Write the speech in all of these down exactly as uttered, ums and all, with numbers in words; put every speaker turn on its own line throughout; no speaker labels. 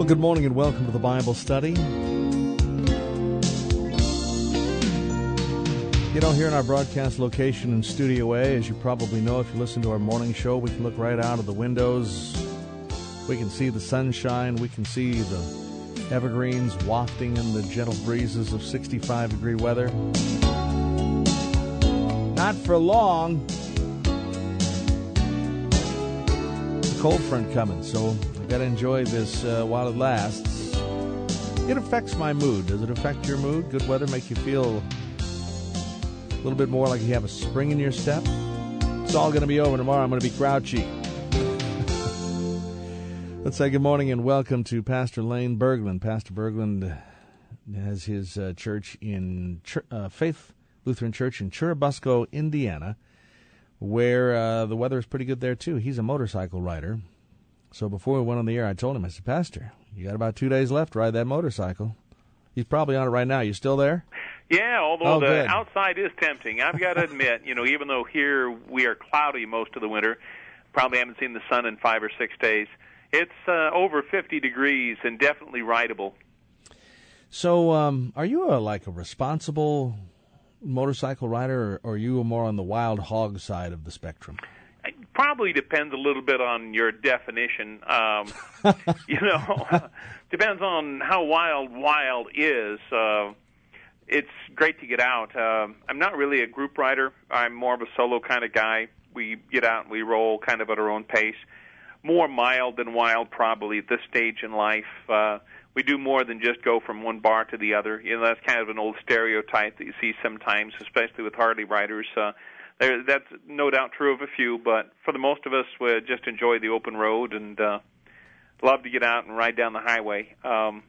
Well, good morning and welcome to the Bible study. You know, here in our broadcast location in Studio A, as you probably know if you listen to our morning show, we can look right out of the windows. We can see the sunshine. We can see the evergreens wafting in the gentle breezes of sixty-five degree weather. Not for long. The cold front coming, so I've got to enjoy this uh, while it lasts. It affects my mood. Does it affect your mood? Good weather make you feel a little bit more like you have a spring in your step? It's all going to be over tomorrow. I'm going to be grouchy. Let's say good morning and welcome to Pastor Lane Berglund. Pastor Berglund has his uh, church in Ch- uh, Faith Lutheran Church in Churubusco, Indiana, where uh, the weather is pretty good there, too. He's a motorcycle rider. So before we went on the air, I told him, I said, Pastor, you got about two days left to ride that motorcycle. He's probably on it right now. You still there?
Yeah, although
oh,
the
good.
outside is tempting. I've got to admit, you know, even though here we are cloudy most of the winter, probably haven't seen the sun in five or six days, it's uh, over fifty degrees and definitely rideable.
So um, are you a, like a responsible motorcycle rider, or are you more on the wild hog side of the spectrum?
It probably depends a little bit on your definition. Um, you know, depends on how wild wild is. Uh, it's great to get out. Uh, I'm not really a group rider. I'm more of a solo kind of guy. We get out and we roll kind of at our own pace. More mild than wild probably at this stage in life. Uh, we do more than just go from one bar to the other. You know, that's kind of an old stereotype that you see sometimes, especially with Harley riders. Uh, there, that's no doubt true of a few, but for the most of us, we just enjoy the open road and uh, love to get out and ride down the highway. Um,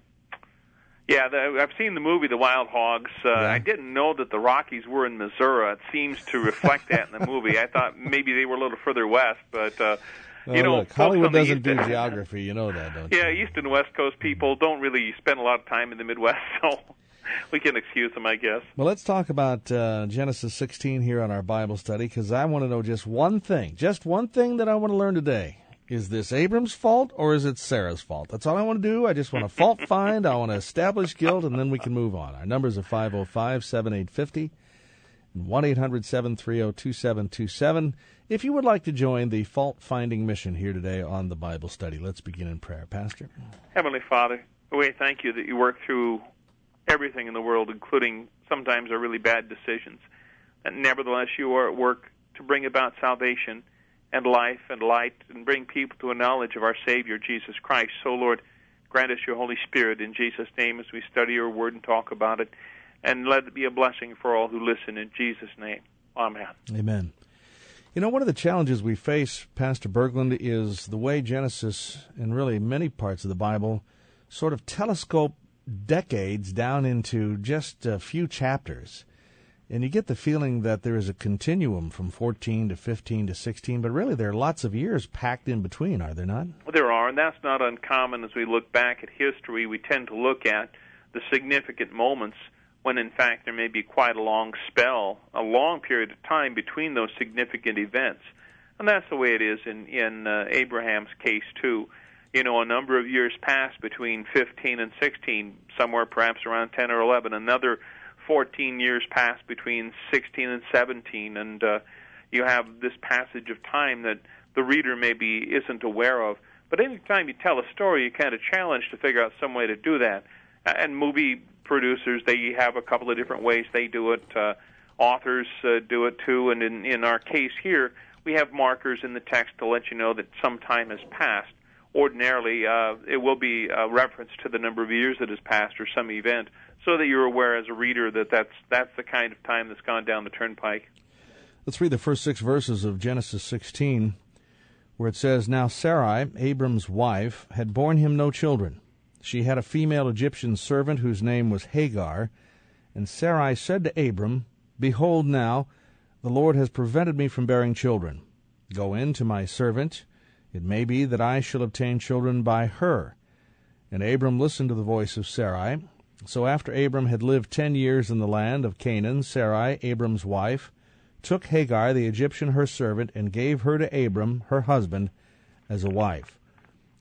yeah, the, I've seen the movie The Wild Hogs. Uh, yeah. I didn't know that the Rockies were in Missouri. It seems to reflect that in the movie. I thought maybe they were a little further west, but... Uh,
Well,
you know,
look, Hollywood doesn't
East,
do geography. You know that, don't
yeah,
you?
Yeah, East and West Coast people don't really spend a lot of time in the Midwest, so we can excuse them, I guess.
Well, let's talk about uh, Genesis sixteen here on our Bible study, because I want to know just one thing, just one thing that I want to learn today. Is this Abram's fault or is it Sarah's fault? That's all I want to do. I just want to fault find. I want to establish guilt, and then we can move on. Our numbers are five oh five, seven eight five oh and one eight hundred, seven three zero, two seven two seven. If you would like to join the fault-finding mission here today on the Bible study, let's begin in prayer. Pastor?
Heavenly Father, we thank you that you work through everything in the world, including sometimes our really bad decisions. And nevertheless, you are at work to bring about salvation and life and light and bring people to a knowledge of our Savior, Jesus Christ. So, Lord, grant us your Holy Spirit in Jesus' name as we study your word and talk about it. And let it be a blessing for all who listen in Jesus' name. Amen.
Amen. You know, one of the challenges we face, Pastor Berglund, is the way Genesis and really many parts of the Bible sort of telescope decades down into just a few chapters. And you get the feeling that there is a continuum from fourteen to fifteen to sixteen, but really there are lots of years packed in between, are there not?
Well, there are, and that's not uncommon. As we look back at history, we tend to look at the significant moments when in fact there may be quite a long spell, a long period of time between those significant events. And that's the way it is in, in uh, Abraham's case, too. You know, a number of years passed between fifteen and sixteen, somewhere perhaps around ten or eleven. Another fourteen years passed between sixteen and seventeen, and uh, you have this passage of time that the reader maybe isn't aware of. But any time you tell a story, you're kind of challenged to figure out some way to do that. And movie producers, they have a couple of different ways they do it. Uh, authors uh, do it too, and in, in our case here, we have markers in the text to let you know that some time has passed. Ordinarily, uh, it will be a reference to the number of years that has passed or some event, so that you're aware as a reader that that's, that's the kind of time that's gone down the turnpike.
Let's read the first six verses of Genesis sixteen, where it says, Now Sarai, Abram's wife, had borne him no children. She had a female Egyptian servant whose name was Hagar. And Sarai said to Abram, Behold now, the Lord has prevented me from bearing children. Go in to my servant. It may be that I shall obtain children by her. And Abram listened to the voice of Sarai. So after Abram had lived ten years in the land of Canaan, Sarai, Abram's wife, took Hagar the Egyptian her servant, and gave her to Abram, her husband, as a wife.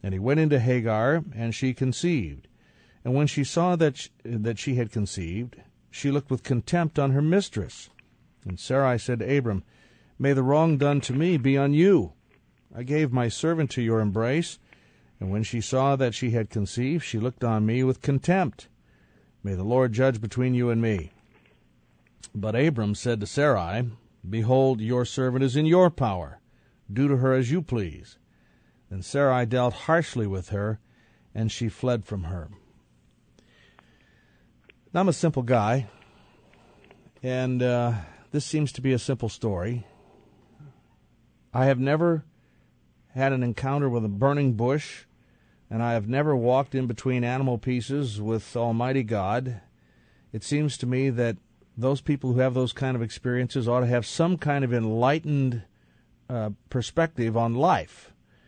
And he went into Hagar, and she conceived. And when she saw that she, that she had conceived, she looked with contempt on her mistress. And Sarai said to Abram, May the wrong done to me be on you. I gave my servant to your embrace, and when she saw that she had conceived, she looked on me with contempt. May the Lord judge between you and me. But Abram said to Sarai, Behold, your servant is in your power. Do to her as you please. Then Sarai dealt harshly with her, and she fled from her. Now, I'm a simple guy, and uh, this seems to be a simple story. I have never had an encounter with a burning bush, and I have never walked in between animal pieces with Almighty God. It seems to me that those people who have those kind of experiences ought to have some kind of enlightened uh, perspective on life.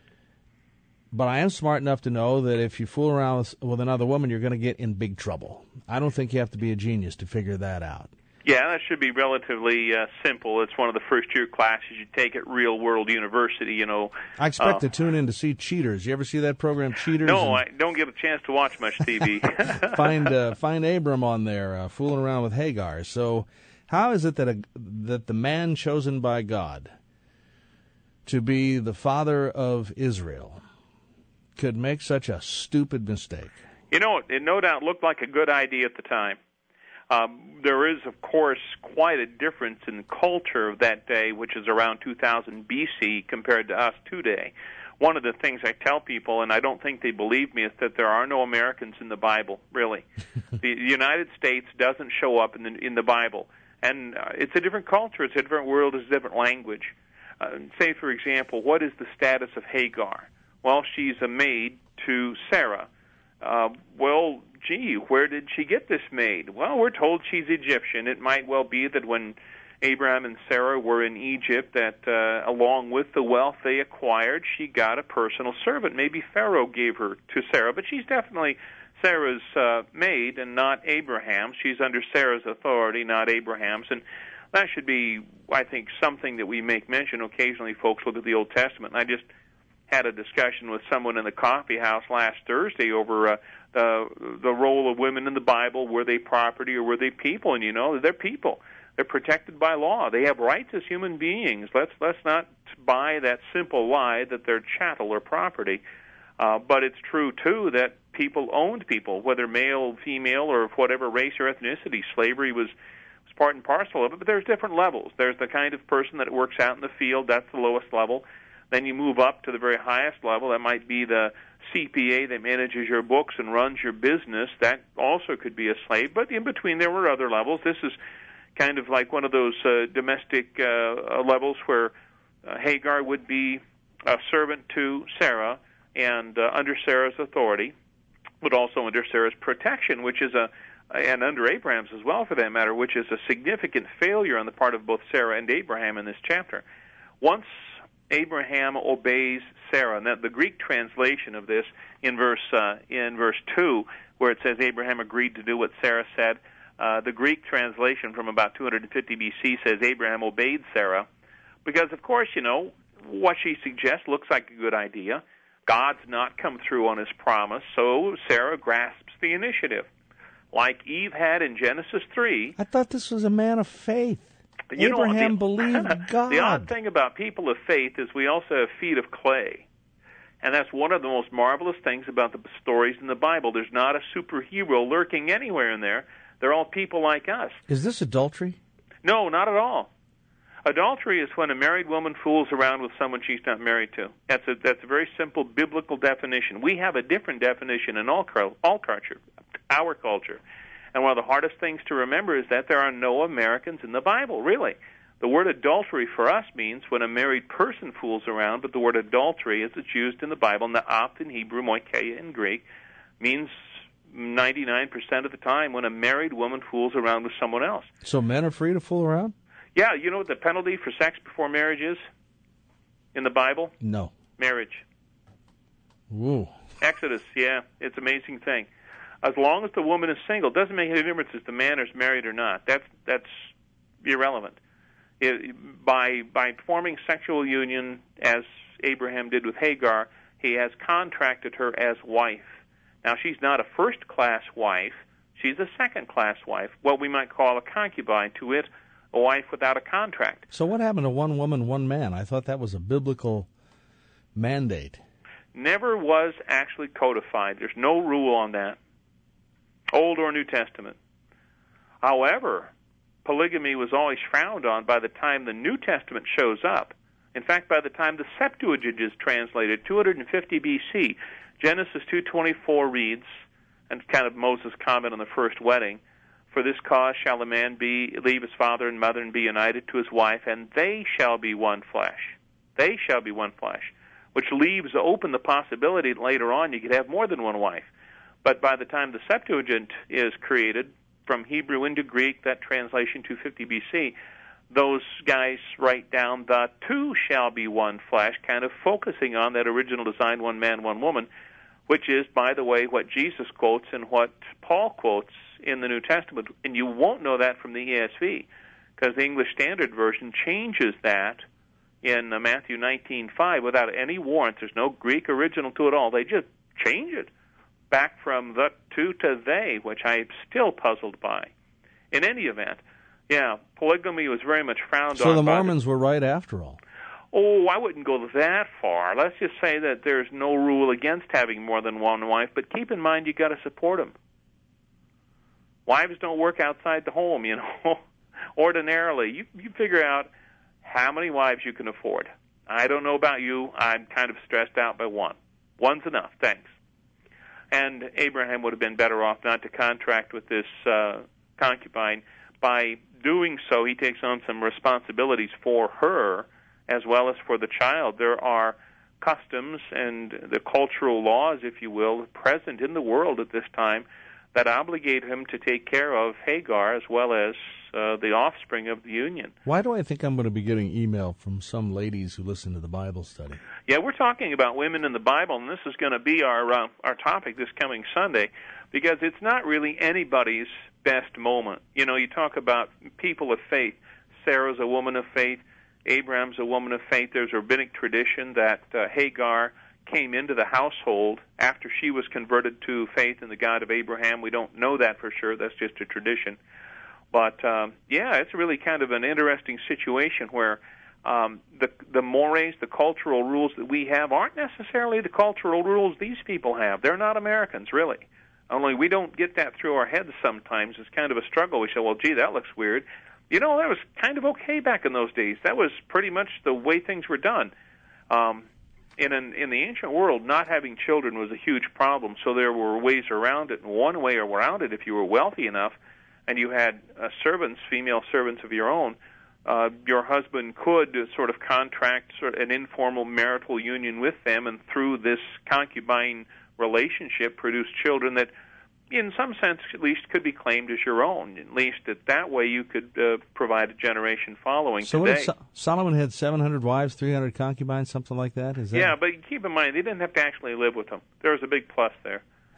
But I am smart enough to know that if you fool around with, with another woman, you're going to get in big trouble. I don't think you have to be a genius to figure that out.
Yeah, that should be relatively uh, simple. It's one of the first-year classes you take at Real World University, you know.
I expect
uh,
to tune in to see Cheaters. You ever see that program, Cheaters?
No,
and...
I don't get a chance to watch much T V.
find uh, find Abram on there, uh, fooling around with Hagar. So how is it that a, that the man chosen by God to be the father of Israel could make such a stupid mistake?
You know, it no doubt looked like a good idea at the time. Um, there is, of course, quite a difference in the culture of that day, which is around two thousand B C, compared to us today. One of the things I tell people, and I don't think they believe me, is that there are no Americans in the Bible, really. The United States doesn't show up in the, in the Bible. And uh, it's a different culture, it's a different world, it's a different language. Uh, say, for example, what is the status of Hagar? Well, she's a maid to Sarah. Uh, well, gee, where did she get this maid? Well, we're told she's Egyptian. It might well be that when Abraham and Sarah were in Egypt, that uh, along with the wealth they acquired, she got a personal servant. Maybe Pharaoh gave her to Sarah, but she's definitely Sarah's uh, maid and not Abraham's. She's under Sarah's authority, not Abraham's. And that should be, I think, something that we make mention. Occasionally folks look at the Old Testament, and I just had a discussion with someone in the coffee house last Thursday over uh, the the role of women in the Bible. Were they property or were they people? And you know, they're people. They're protected by law. They have rights as human beings. Let's let's not buy that simple lie that they're chattel or property. Uh, but it's true too that people owned people, whether male, female, or of whatever race or ethnicity. Slavery was was part and parcel of it. But there's different levels. There's the kind of person that works out in the field. That's the lowest level. Then you move up to the very highest level. That might be the C P A that manages your books and runs your business. That also could be a slave. But in between, there were other levels. This is kind of like one of those uh, domestic uh, levels where uh, Hagar would be a servant to Sarah and uh, under Sarah's authority, but also under Sarah's protection, which is a, and under Abraham's as well for that matter, which is a significant failure on the part of both Sarah and Abraham in this chapter. Once Abraham obeys Sarah. Now, the Greek translation of this in verse uh, in verse two, where it says Abraham agreed to do what Sarah said, uh, the Greek translation from about two hundred fifty B C says Abraham obeyed Sarah, because of course, you know, what she suggests looks like a good idea. God's not come through on his promise, so Sarah grasps the initiative, like Eve had in Genesis three.
I thought this was a man of faith.
You
Abraham
know, the,
believed God.
The odd thing about people of faith is we also have feet of clay. And that's one of the most marvelous things about the stories in the Bible. There's not a superhero lurking anywhere in there. They're all people like us.
Is this adultery?
No, not at all. Adultery is when a married woman fools around with someone she's not married to. That's a, that's a very simple biblical definition. We have a different definition in all, all culture, our culture. And one of the hardest things to remember is that there are no Americans in the Bible, really. The word adultery for us means when a married person fools around, but the word adultery, as it's used in the Bible, na'ath in Hebrew, moikeia in Greek, means ninety-nine percent of the time when a married woman fools around with someone else.
So men are free to fool around?
Yeah, you know what the penalty for sex before marriage is in the Bible?
No.
Marriage.
Ooh.
Exodus, yeah, it's an amazing thing. As long as the woman is single, it doesn't make any difference if the man is married or not. That's that's irrelevant. It, by by forming sexual union, as Abraham did with Hagar, he has contracted her as wife. Now, she's not a first-class wife. She's a second-class wife, what we might call a concubine, to it, a wife without a contract.
So what happened to one woman, one man? I thought that was a biblical mandate.
Never was actually codified. There's no rule on that, Old or New Testament. However, polygamy was always frowned on by the time the New Testament shows up. In fact, by the time the Septuagint is translated, two hundred fifty B C, Genesis two twenty-four reads, and kind of Moses' comment on the first wedding, "For this cause shall a man be leave his father and mother and be united to his wife, and they shall be one flesh." They shall be one flesh, which leaves open the possibility that later on you could have more than one wife. But by the time the Septuagint is created, from Hebrew into Greek, that translation two fifty B C, those guys write down the two shall be one flesh, kind of focusing on that original design, one man, one woman, which is, by the way, what Jesus quotes and what Paul quotes in the New Testament. And you won't know that from the E S V, because the English Standard Version changes that in uh, Matthew nineteen five without any warrant. There's no Greek original to it all. They just change it back from the two to they, which I'm still puzzled by. In any event, yeah, polygamy was very much frowned
so
on.
So the
by
Mormons the, were right after all.
Oh, I wouldn't go that far. Let's just say that there's no rule against having more than one wife, but keep in mind you've got to support them. Wives don't work outside the home, you know. Ordinarily, you, you figure out how many wives you can afford. I don't know about you. I'm kind of stressed out by one. One's enough, thanks. And Abraham would have been better off not to contract with this uh, concubine. By doing so, he takes on some responsibilities for her as well as for the child. There are customs and the cultural laws, if you will, present in the world at this time that obligate him to take care of Hagar as well as uh, the offspring of the union.
Why do I think I'm going to be getting email from some ladies who listen to the Bible study?
Yeah, we're talking about women in the Bible, and this is going to be our uh, our topic this coming Sunday, because it's not really anybody's best moment. You know, you talk about people of faith. Sarah's a woman of faith. Abraham's a woman of faith. There's a rabbinic tradition that uh, Hagar came into the household after she was converted to faith in the God of Abraham. We don't know that for sure. That's just a tradition. But, um, yeah, it's really kind of an interesting situation where um, the, the mores, the cultural rules that we have aren't necessarily the cultural rules these people have. They're not Americans, really. Only we don't get that through our heads sometimes. It's kind of a struggle. We say, well, gee, that looks weird. You know, that was kind of okay back in those days. That was pretty much the way things were done. Um, in an, in the ancient world, not having children was a huge problem, so there were ways around it. And one way around it, if you were wealthy enough and you had uh, servants, female servants of your own, uh, your husband could uh, sort of contract sort of an informal marital union with them, and through this concubine relationship produce children that, in some sense, at least, could be claimed as your own. At least that that way you could uh, provide a generation following
so
today.
So so- Solomon had seven hundred wives, three hundred concubines, something like that? Is that?
Yeah, but keep in mind, they didn't have to actually live with them. There was a big plus there.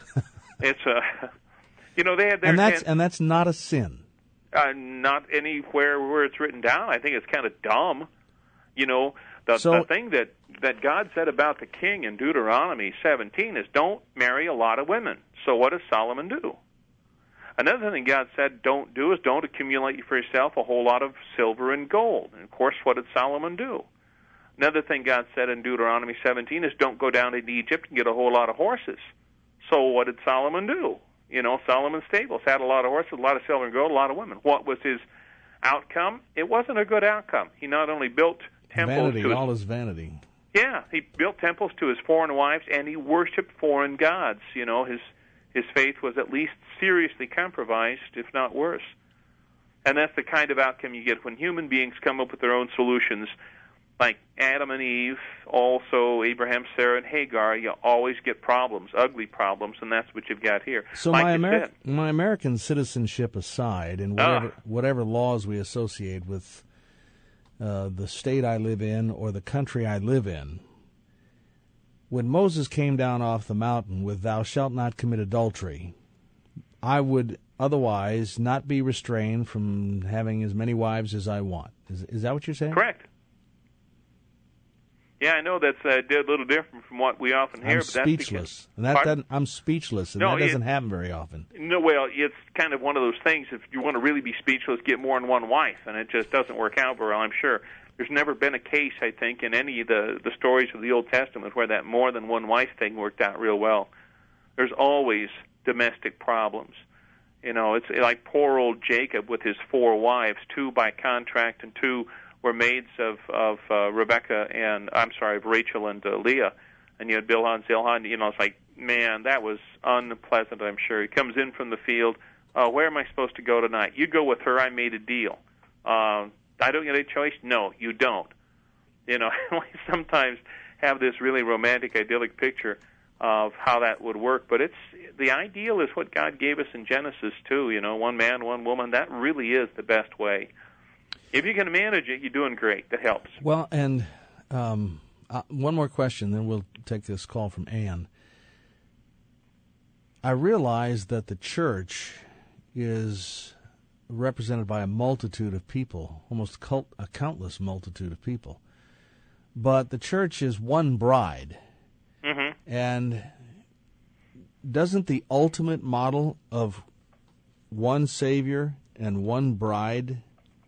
It's a, you know, they had their...
And that's,
and,
and that's not a sin.
Uh, not anywhere where it's written down. I think it's kind of dumb. You know, the,
so,
the thing that, that God said about the king in Deuteronomy seventeen is don't marry a lot of women. So what does Solomon do? Another thing God said don't do is don't accumulate for yourself a whole lot of silver and gold. And, of course, what did Solomon do? Another thing God said in Deuteronomy seventeen is don't go down into Egypt and get a whole lot of horses. So what did Solomon do? You know, Solomon's stables had a lot of horses, a lot of silver and gold, a lot of women. What was his outcome? It wasn't a good outcome. He not only built temples
vanity,
to his,
all his vanity.
Yeah, he built temples to his foreign wives, and he worshipped foreign gods. You know, his his faith was at least seriously compromised, if not worse. And that's the kind of outcome you get when human beings come up with their own solutions, like Adam and Eve, also Abraham, Sarah, and Hagar. You always get problems, ugly problems, and that's what you've got here.
So
like
my, Ameri-
said,
my American citizenship aside, and whatever, uh, whatever laws we associate with uh, the state I live in or the country I live in, when Moses came down off the mountain with "Thou shalt not commit adultery," I would otherwise not be restrained from having as many wives as I want. Is, is that what you're saying?
Correct. Yeah, I know that's uh, a little different from what we often hear.
I'm
but that's
speechless.
Because,
and that doesn't, I'm speechless, and
no,
that doesn't
it,
happen very often.
No, well, it's kind of one of those things. If you want to really be speechless, get more than one wife, and it just doesn't work out very well, I'm sure. There's never been a case, I think, in any of the, the stories of the Old Testament where that more than one wife thing worked out real well. There's always domestic problems. You know, it's like poor old Jacob with his four wives, two by contract and two were maids of, of uh, Rebecca and, I'm sorry, of Rachel and uh, Leah. And you had Bilhah and Zilhah, and, you know, it's like, man, that was unpleasant, I'm sure. He comes in from the field. Uh, where am I supposed to go tonight? You go with her. I made a deal. Uh, I don't get a choice? No, you don't. You know, we sometimes have this really romantic, idyllic picture of how that would work, but it's the ideal is what God gave us in Genesis too. You know, one man, one woman. That really is the best way. If you can manage it, you're doing great. That helps.
Well, and um, uh, one more question, then we'll take this call from Ann. I realize that the church is represented by a multitude of people, almost cult, a countless multitude of people. But the church is one bride.
Mm-hmm.
And doesn't the ultimate model of one Savior and one bride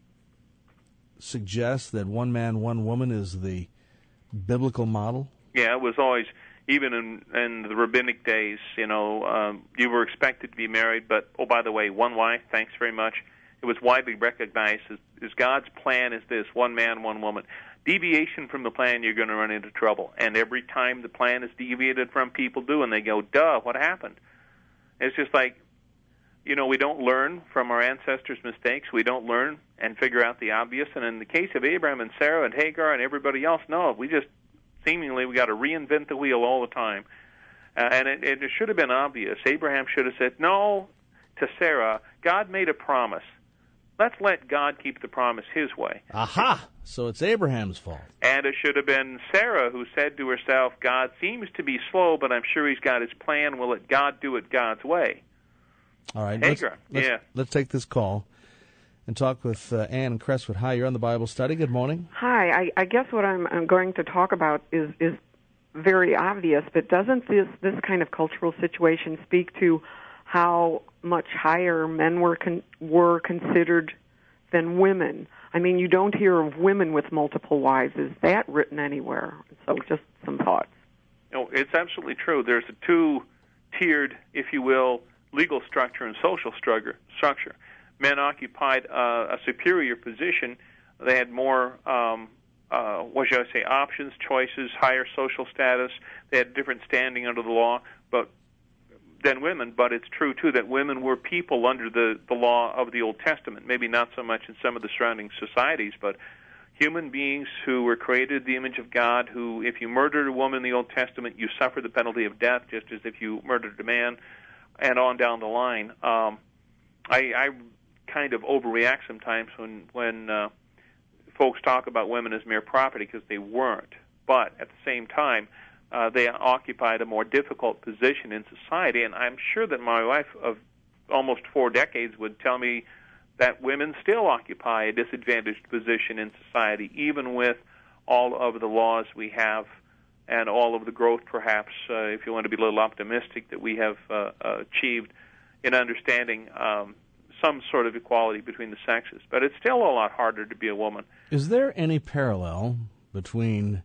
suggest that one man, one woman is the biblical model?
Yeah, it was always, even in, in the rabbinic days, you know, um, you were expected to be married, but, oh, by the way, one wife, thanks very much. It was widely recognized as, as God's plan is this, one man, one woman. Deviation from the plan, you're going to run into trouble. And every time the plan is deviated from, people do, and they go, duh, what happened? It's just like, you know, we don't learn from our ancestors' mistakes. We don't learn and figure out the obvious. And in the case of Abraham and Sarah and Hagar and everybody else, no, we just seemingly we got to reinvent the wheel all the time. Uh, and it, it should have been obvious. Abraham should have said no to Sarah. God made a promise. Let's let God keep the promise his way.
Aha! So it's Abraham's fault.
And it should have been Sarah who said to herself, God seems to be slow, but I'm sure he's got his plan. Will let God do it God's way?
All right.
Hagar,
let's, let's,
yeah.
Let's take this call and talk with uh, Ann in Crestwood. Hi, you're on the Bible Study. Good morning.
Hi. I, I guess what I'm, I'm going to talk about is, is very obvious, but doesn't this, this kind of cultural situation speak to how much higher men were con- were considered than women? I mean, you don't hear of women with multiple wives. Is that written anywhere? So just some thoughts.
No, it's absolutely true. There's a two-tiered, if you will, legal structure and social structure. structure. Men occupied uh, a superior position. They had more, um, uh, what should I say, options, choices, higher social status. They had different standing under the law, but than women, but it's true, too, that women were people under the, the law of the Old Testament, maybe not so much in some of the surrounding societies, but human beings who were created in the image of God, who, if you murdered a woman in the Old Testament, you suffered the penalty of death, just as if you murdered a man, and on down the line. Um, I, I kind of overreact sometimes when, when uh, folks talk about women as mere property, because they weren't. But at the same time, Uh, they occupied a more difficult position in society, and I'm sure that my wife of almost four decades would tell me that women still occupy a disadvantaged position in society, even with all of the laws we have and all of the growth, perhaps, uh, if you want to be a little optimistic, that we have uh, uh, achieved in understanding um, some sort of equality between the sexes. But it's still a lot harder to be a woman.
Is there any parallel between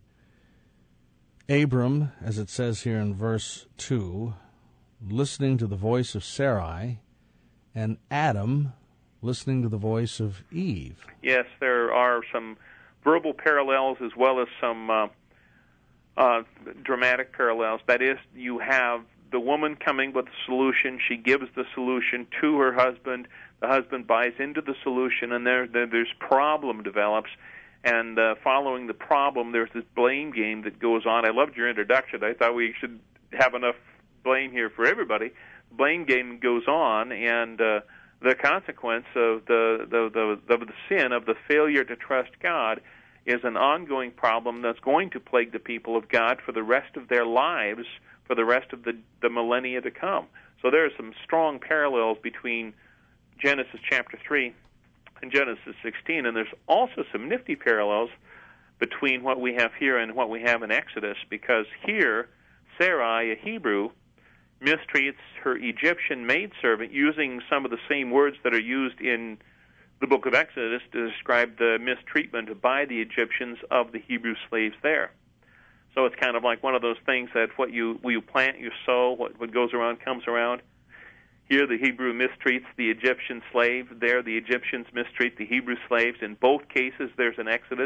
Abram, as it says here in verse two, listening to the voice of Sarai, and Adam listening to the voice of Eve?
Yes, there are some verbal parallels as well as some uh, uh, dramatic parallels. That is, you have the woman coming with the solution. She gives the solution to her husband. The husband buys into the solution, and there, there there's problem develops. And uh, following the problem, there's this blame game that goes on. I loved your introduction. I thought we should have enough blame here for everybody. The blame game goes on, and uh, the consequence of the, the, the, the, the sin, of the failure to trust God, is an ongoing problem that's going to plague the people of God for the rest of their lives, for the rest of the, the millennia to come. So there are some strong parallels between Genesis chapter three in Genesis sixteen, and there's also some nifty parallels between what we have here and what we have in Exodus, because here, Sarai, a Hebrew, mistreats her Egyptian maidservant using some of the same words that are used in the book of Exodus to describe the mistreatment by the Egyptians of the Hebrew slaves there. So it's kind of like one of those things that what you what you plant, you sow, what, what goes around comes around. Here the Hebrew mistreats the Egyptian slave. There the Egyptians mistreat the Hebrew slaves. In both cases there's an Exodus.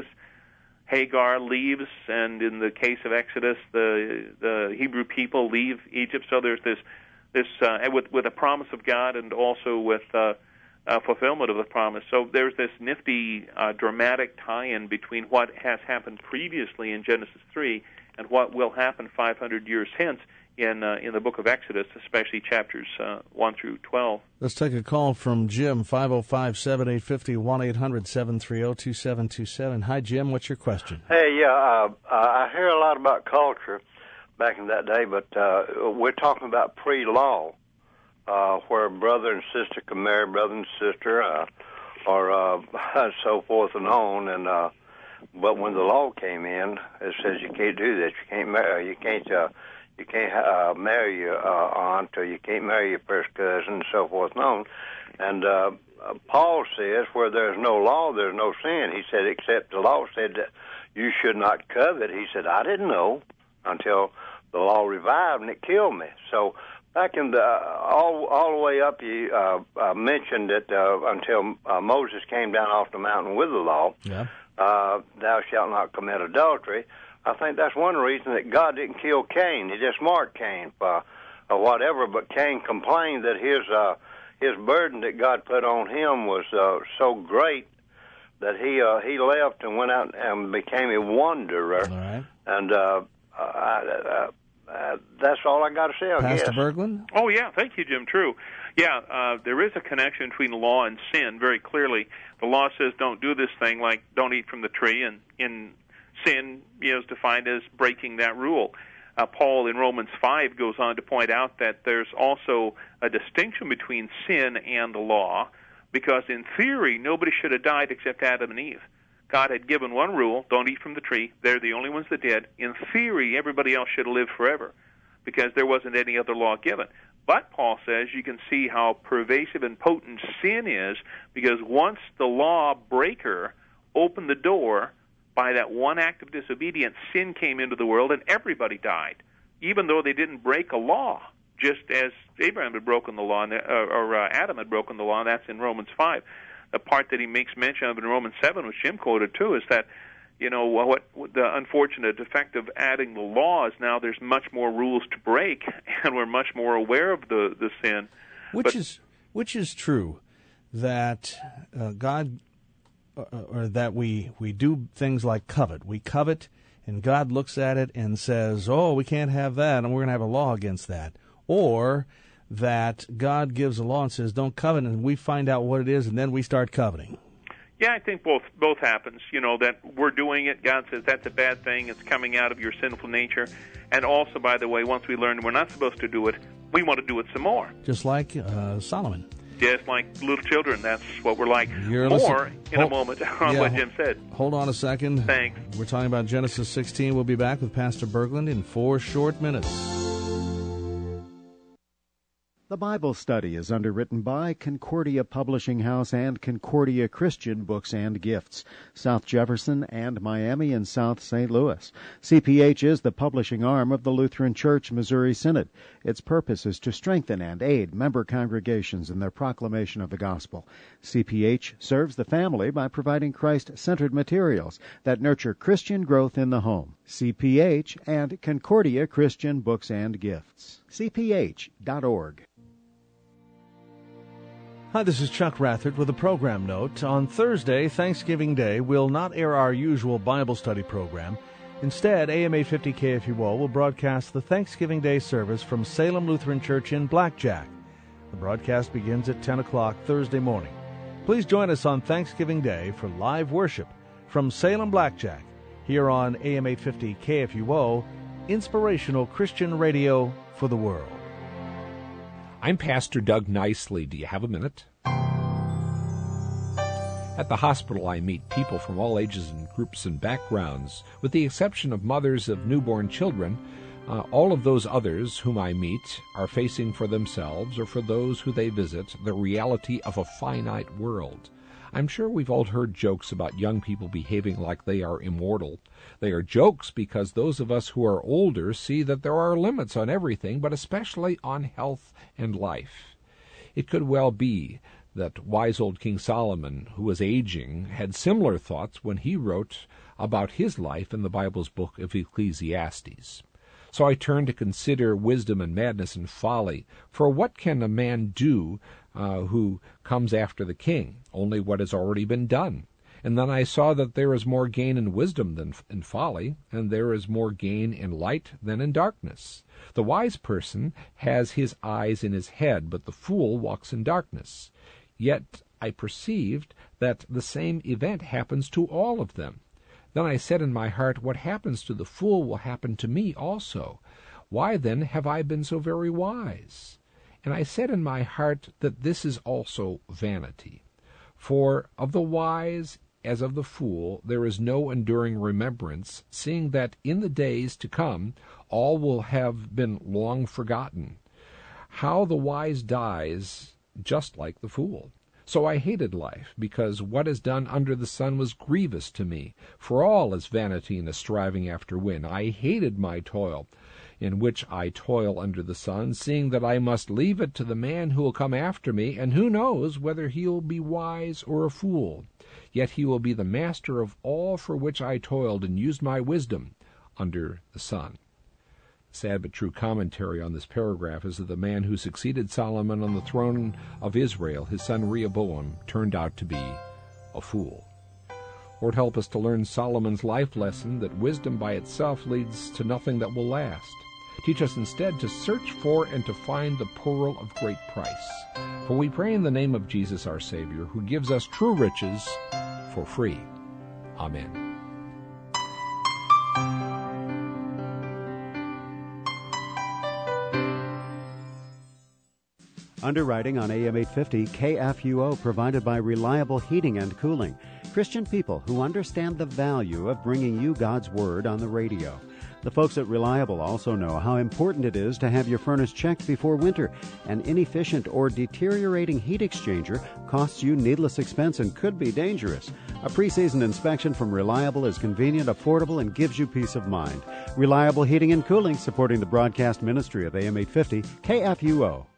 Hagar leaves, and in the case of Exodus, the the Hebrew people leave Egypt. So there's this this uh, with with a promise of God, and also with uh, uh, fulfillment of the promise. So there's this nifty, uh, dramatic tie-in between what has happened previously in Genesis three and what will happen five hundred years hence in uh, in the book of Exodus, especially chapters uh, one through twelve.
Let's take a call from Jim, five oh five, seven eight five oh, one eight hundred, seven three zero, two seven two seven. Hi, Jim. What's your question?
Hey, yeah, uh, I hear a lot about culture back in that day, but uh, we're talking about pre-law, uh, where brother and sister can marry brother and sister, uh, or uh, so forth and on, and uh, but when the law came in, it says you can't do that. You can't marry. You can't. Uh, You can't uh, marry your uh, aunt, or you can't marry your first cousin, and so forth and on. And uh, Paul says, where there's no law, there's no sin. He said, except the law said that you should not covet. He said, I didn't know until the law revived, and it killed me. So back in the uh, all all the way up, you uh, uh, mentioned that uh, until uh, Moses came down off the mountain with the law,
yeah.
uh, thou shalt not commit adultery. I think that's one reason that God didn't kill Cain. He just marked Cain for uh, whatever, but Cain complained that his uh, his burden that God put on him was uh, so great that he uh, he left and went out and became a wanderer.
All right.
And uh, uh, uh, uh, that's all I got to say, I
Pastor
guess.
Berglund?
Oh, yeah. Thank you, Jim. True. Yeah, uh, there is a connection between law and sin, very clearly. The law says don't do this thing, like don't eat from the tree, and in sin, you know, is defined as breaking that rule. Uh, Paul in Romans five goes on to point out that there's also a distinction between sin and the law, because in theory, nobody should have died except Adam and Eve. God had given one rule, don't eat from the tree. They're the only ones that did. In theory, everybody else should have lived forever, because there wasn't any other law given. But Paul says you can see how pervasive and potent sin is, because once the law breaker opened the door, by that one act of disobedience, sin came into the world and everybody died, even though they didn't break a law, just as Abraham had broken the law, and, uh, or uh, Adam had broken the law, and that's in Romans five. The part that he makes mention of in Romans seven, which Jim quoted too, is that, you know, what, what the unfortunate effect of adding the law is now there's much more rules to break, and we're much more aware of the, the sin.
Which
but,
is which is true, that uh, God... or that we, we do things like covet. We covet, and God looks at it and says, oh, we can't have that, and we're going to have a law against that. Or that God gives a law and says, don't covet, and we find out what it is, and then we start coveting.
Yeah, I think both both happens. You know, that we're doing it, God says that's a bad thing, it's coming out of your sinful nature. And also, by the way, once we learn we're not supposed to do it, we want to do it some more.
Just like uh, Solomon.
Just like little children, that's what we're like.
You're
More
listen-
in
hold,
a moment on
yeah,
what Jim said.
Hold on a second.
Thanks.
We're talking about Genesis sixteen. We'll be back with Pastor Berglund in four short minutes.
The Bible Study is underwritten by Concordia Publishing House and Concordia Christian Books and Gifts, South Jefferson and Miami and South Saint Louis. C P H is the publishing arm of the Lutheran Church Missouri Synod. Its purpose is to strengthen and aid member congregations in their proclamation of the gospel. C P H serves the family by providing Christ-centered materials that nurture Christian growth in the home. C P H and Concordia Christian Books and Gifts. C P H dot org.
Hi, this is Chuck Rathert with a program note. On Thursday, Thanksgiving Day, we'll not air our usual Bible study program. Instead, A M eight fifty K F U O will broadcast the Thanksgiving Day service from Salem Lutheran Church in Blackjack. The broadcast begins at ten o'clock Thursday morning. Please join us on Thanksgiving Day for live worship from Salem Blackjack here on A M eight fifty K F U O, inspirational Christian radio for the world.
I'm Pastor Doug Nicely. Do you have a minute? At the hospital, I meet people from all ages and groups and backgrounds, with the exception of mothers of newborn children. Uh, all of those others whom I meet are facing for themselves or for those who they visit the reality of a finite world. I'm sure we've all heard jokes about young people behaving like they are immortal. They are jokes because those of us who are older see that there are limits on everything, but especially on health and life. It could well be that wise old King Solomon, who was aging, had similar thoughts when he wrote about his life in the Bible's book of Ecclesiastes. So I turn to consider wisdom and madness and folly. For what can a man do uh, who comes after the king? Only what has already been done. And then I saw that there is more gain in wisdom than in folly, and there is more gain in light than in darkness. The wise person has his eyes in his head, but the fool walks in darkness. Yet I perceived that the same event happens to all of them. Then I said in my heart, what happens to the fool will happen to me also. Why then have I been so very wise? And I said in my heart that this is also vanity. For of the wise as of the fool there is no enduring remembrance, seeing that in the days to come all will have been long forgotten. How the wise dies just like the fool. So I hated life, because what is done under the sun was grievous to me. For all is vanity and a striving after wind. I hated my toil, in which I toil under the sun, seeing that I must leave it to the man who will come after me, and who knows whether he will be wise or a fool. Yet he will be the master of all for which I toiled and used my wisdom under the sun. Sad but true commentary on this paragraph is that the man who succeeded Solomon on the throne of Israel, his son Rehoboam, turned out to be a fool. Lord, help us to learn Solomon's life lesson that wisdom by itself leads to nothing that will last. Teach us instead to search for and to find the pearl of great price. For we pray in the name of Jesus our Savior, who gives us true riches for free. Amen.
Underwriting on A M eight fifty K F U O, provided by Reliable Heating and Cooling. Christian people who understand the value of bringing you God's Word on the radio. The folks at Reliable also know how important it is to have your furnace checked before winter. An inefficient or deteriorating heat exchanger costs you needless expense and could be dangerous. A pre-season inspection from Reliable is convenient, affordable, and gives you peace of mind. Reliable Heating and Cooling, supporting the broadcast ministry of A M eight fifty K F U O.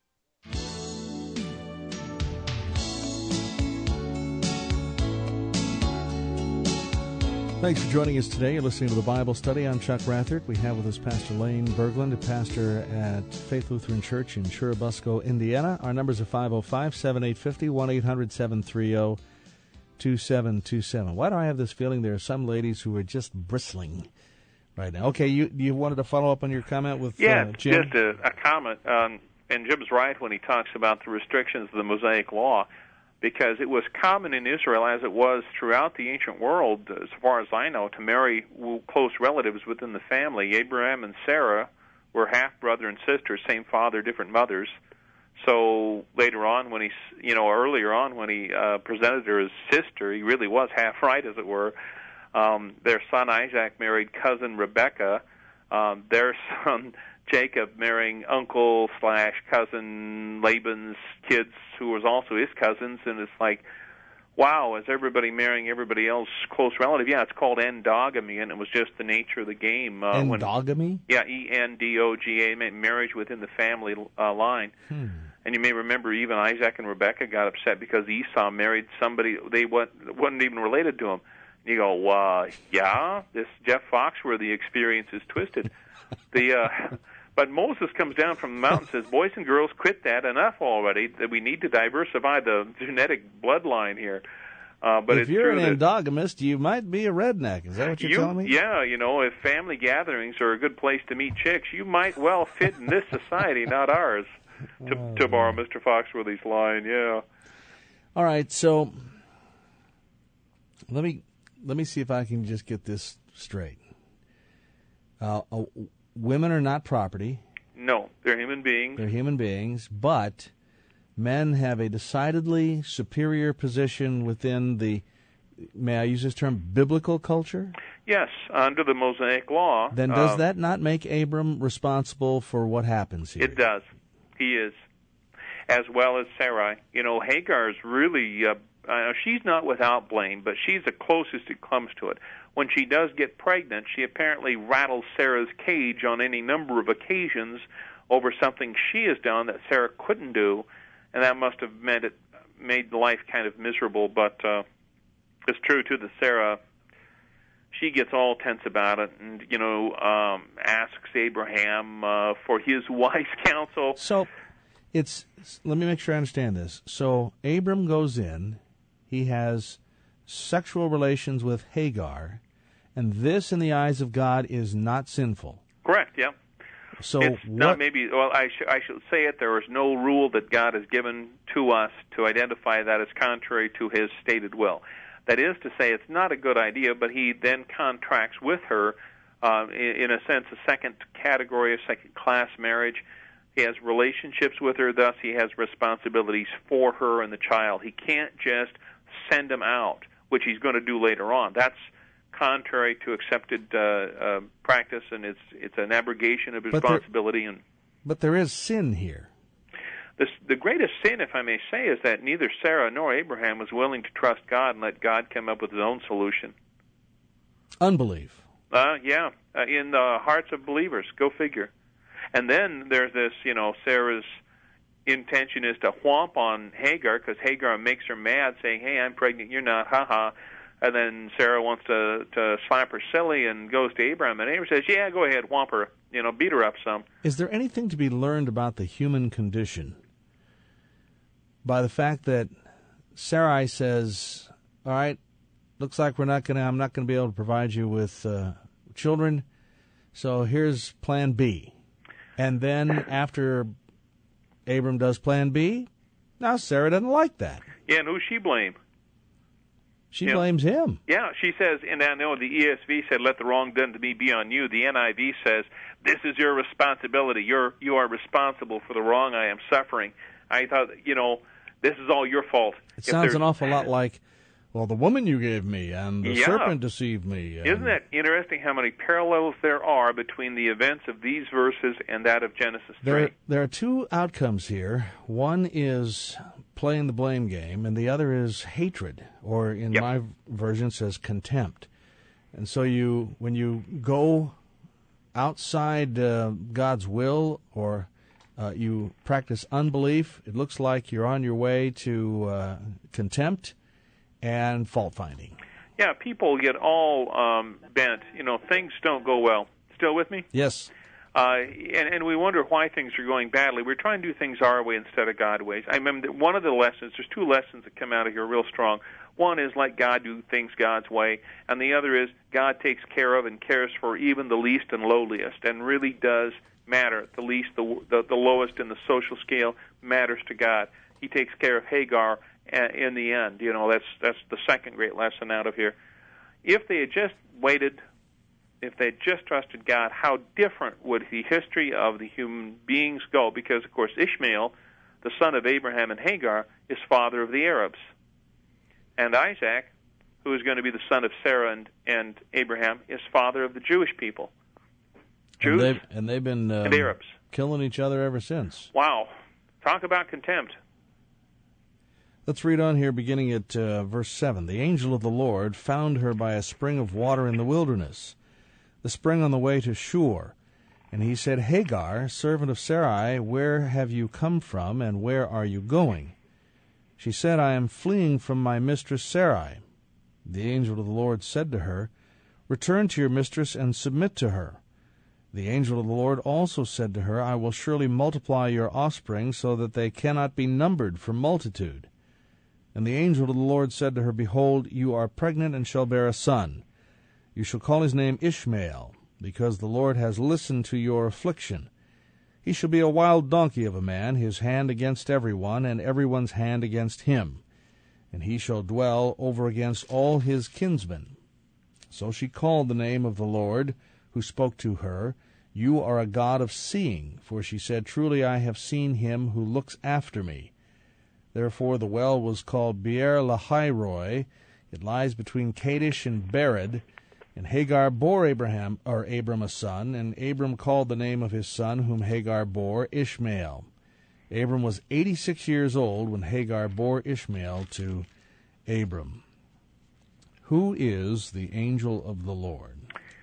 Thanks for joining us today. You're listening to the Bible Study. I'm Chuck Rathert. We have with us Pastor Lane Berglund, a pastor at Faith Lutheran Church in Churubusco, Indiana. Our numbers are five oh five, seven eight five oh, one eight hundred, seven three oh, two seven two seven. Why do I have this feeling there are some ladies who are just bristling right now? Okay, you you wanted to follow up on your comment with
yeah,
uh, Jim?
just a, a comment. Um, and Jim's right when he talks about the restrictions of the Mosaic Law, because it was common in Israel, as it was throughout the ancient world, as far as I know, to marry close relatives within the family. Abraham and Sarah were half-brother and sister, same father, different mothers. So later on, when he, you know, earlier on when he uh, presented her as sister, he really was half right, as it were. Um, their son Isaac married cousin Rebekah. Um, their son Jacob marrying uncle slash cousin Laban's kids, who was also his cousins, and it's like, wow, is everybody marrying everybody else close relative? Yeah, it's called endogamy, and it was just the nature of the game. Uh,
endogamy?
When, yeah, E N D O G A, marriage within the family uh, line. Hmm. And you may remember even Isaac and Rebekah got upset because Esau married somebody they wasn't even related to him. And you go, uh, yeah, this Jeff Foxworthy experience is twisted. the uh, But Moses comes down from the mountain and says, boys and girls, quit that. Enough already. That we need to diversify the genetic bloodline here. Uh, but
if
it's
you're
true
an endogamist, you might be a redneck. Is that what you're
you,
telling me?
Yeah, you know, if family gatherings are a good place to meet chicks, you might well fit in this society, not ours, to, oh, to borrow Mister Foxworthy's line, yeah.
All right, so let me let me see if I can just get this straight. Uh, uh, women are not property.
No, they're human beings.
They're human beings, but men have a decidedly superior position within the, may I use this term, biblical culture?
Yes, under the Mosaic Law.
Then does
uh,
that not make Abram responsible for what happens here?
It does. He is, as well as Sarai. You know, Hagar is really, uh, uh, she's not without blame, but she's the closest it comes to it. When she does get pregnant, she apparently rattles Sarah's cage on any number of occasions over something she has done that Sarah couldn't do, and that must have meant it made life kind of miserable. But uh, it's true, too, that Sarah, she gets all tense about it and, you know, um, asks Abraham uh, for his wise counsel.
So it's, let me make sure I understand this. So Abram goes in, he has sexual relations with Hagar, and this, in the eyes of God, is not sinful.
Correct, yeah.
So
it's
what,
not maybe, well, I, sh- I should say it, there is no rule that God has given to us to identify that as contrary to his stated will. That is to say, it's not a good idea, but he then contracts with her, uh, in, in a sense, a second category, a second-class marriage. He has relationships with her, thus he has responsibilities for her and the child. He can't just send him out, which he's going to do later on. That's contrary to accepted uh, uh, practice, and it's it's an abrogation of responsibility.
But there,
and
but there is sin here.
This, the greatest sin, if I may say, is that neither Sarah nor Abraham was willing to trust God and let God come up with his own solution.
Unbelief.
Uh, yeah, uh, in the hearts of believers. Go figure. And then there's this, you know, Sarah's intention is to whomp on Hagar because Hagar makes her mad, saying, hey, I'm pregnant, you're not, ha-ha. And then Sarah wants to, to slap her silly and goes to Abraham. And Abraham says, yeah, go ahead, whomp her, you know, beat her up some.
Is there anything to be learned about the human condition by the fact that Sarai says, all right, looks like we're not going to, I'm not going to be able to provide you with uh, children, so here's plan B. And then after Abram does plan B, now Sarah doesn't like that.
Yeah, and who's she blame?
She
you
blames
know,
him.
Yeah, she says, and I know the E S V said, let the wrong done to me be on you. The N I V says, this is your responsibility. You're, you are responsible for the wrong I am suffering. I thought, you know, this is all your fault.
It sounds an awful lot like, well, the woman you gave me and the
yeah.
serpent deceived me. And...
Isn't that interesting how many parallels there are between the events of these verses and that of Genesis three?
There, there are two outcomes here. One is playing the blame game, and the other is hatred, or in
yep.
my version says contempt. And so you, when you go outside uh, God's will, or uh, you practice unbelief, it looks like you're on your way to uh, contempt and fault-finding.
Yeah, people get all um, bent. You know, things don't go well. Still with me?
Yes.
Uh, and, and we wonder why things are going badly. We're trying to do things our way instead of God's ways. I remember that one of the lessons, there's two lessons that come out of here real strong. One is let God do things God's way, and the other is God takes care of and cares for even the least and lowliest, and really does matter. The least, the, the, the lowest in the social scale matters to God. He takes care of Hagar in the end. You know, that's that's the second great lesson out of here. If they had just waited, if they had just trusted God, how different would the history of the human beings go? Because, of course, Ishmael, the son of Abraham and Hagar, is father of the Arabs. And Isaac, who is going to be the son of Sarah and, and Abraham, is father of the Jewish people. Jews
and they've, and they've been um,
and Arabs.
Killing each other ever since.
Wow. Talk about contempt.
Let's read on here, beginning at uh, verse seven. The angel of the Lord found her by a spring of water in the wilderness, the spring on the way to Shur. And he said, Hagar, servant of Sarai, where have you come from, and where are you going? She said, I am fleeing from my mistress Sarai. The angel of the Lord said to her, Return to your mistress and submit to her. The angel of the Lord also said to her, I will surely multiply your offspring, so that they cannot be numbered for multitude. And the angel of the Lord said to her, Behold, you are pregnant and shall bear a son. You shall call his name Ishmael, because the Lord has listened to your affliction. He shall be a wild donkey of a man, his hand against every one, and every one's hand against him. And he shall dwell over against all his kinsmen. So she called the name of the Lord, who spoke to her, You are a God of seeing. For she said, Truly I have seen him who looks after me. Therefore the well was called Beer Lahai Roi. It lies between Kadesh and Bered. And Hagar bore Abraham, or Abram a son, and Abram called the name of his son, whom Hagar bore, Ishmael. Abram was eighty-six years old when Hagar bore Ishmael to Abram. Who is the angel of the Lord?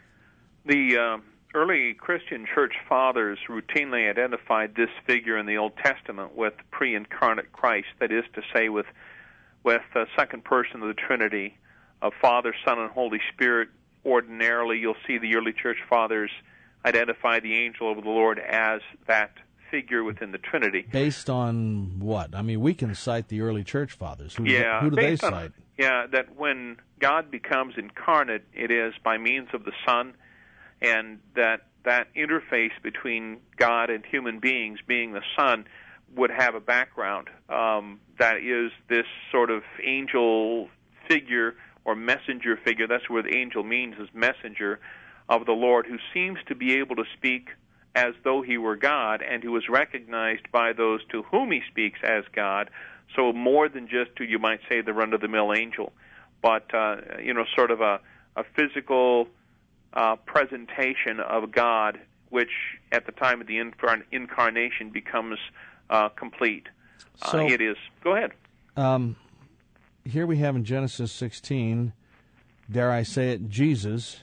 The uh, early Christian church fathers routinely identified this figure in the Old Testament with pre-incarnate Christ, that is to say, with with the second person of the Trinity, of Father, Son, and Holy Spirit. Ordinarily, you'll see the early church fathers identify the angel of the Lord as that figure within the Trinity.
Based on what? I mean, we can cite the early church fathers. Who,
yeah,
who do they
on,
cite?
Yeah, that when God becomes incarnate, it is by means of the Son, and that that interface between God and human beings, being the Son, would have a background um, that is this sort of angel figure or messenger figure. That's where the angel means, is messenger of the Lord, who seems to be able to speak as though he were God, and who is recognized by those to whom he speaks as God. So more than just, to, you might say, the run-of-the-mill angel, but uh, you know, sort of a, a physical uh, presentation of God, which at the time of the incarn- incarnation becomes uh, complete.
So,
uh, it is. Go ahead.
Um, here we have in Genesis sixteen, dare I say it, Jesus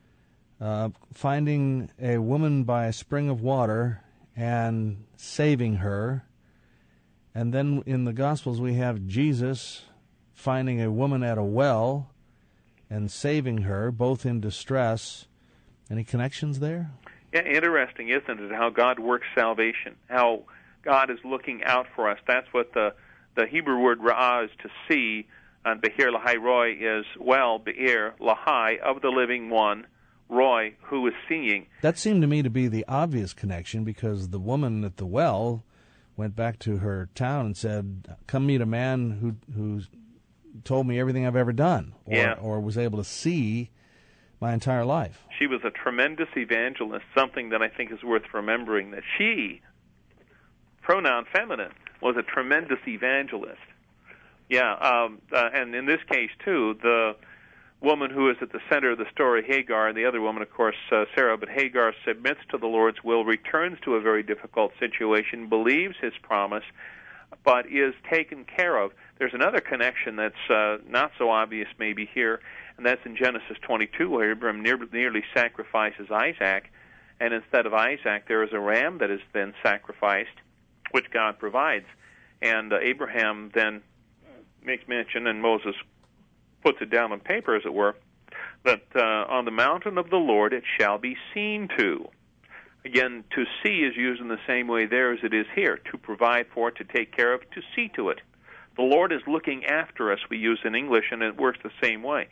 uh, finding a woman by a spring of water and saving her. And then in the Gospels we have Jesus finding a woman at a well and saving her, both in distress. Any connections there?
Yeah, interesting, isn't it, how God works salvation, how God is looking out for us. That's what the, the Hebrew word ra'ah is, to see, and Be'er Lahai Roi is, well, Be'er Lahai, of the living one, Roy, who is seeing.
That seemed to me to be the obvious connection, because the woman at the well went back to her town and said, come meet a man who who told me everything I've ever done, or,
yeah.
or was able to see my entire life.
She was a tremendous evangelist, something that I think is worth remembering, that she, pronoun feminine, was a tremendous evangelist. Yeah, um, uh, and in this case, too, the woman who is at the center of the story, Hagar, and the other woman, of course, uh, Sarah, but Hagar submits to the Lord's will, returns to a very difficult situation, believes his promise, but is taken care of. There's another connection that's uh, not so obvious maybe here, and that's in Genesis twenty-two, where Abraham near, nearly sacrifices Isaac, and instead of Isaac, there is a ram that is then sacrificed, which God provides. And uh, Abraham then makes mention, and Moses puts it down on paper, as it were, that uh, on the mountain of the Lord it shall be seen to. Again, to see is used in the same way there as it is here, to provide for, to take care of, to see to it. The Lord is looking after us, we use in English, and it works the same way.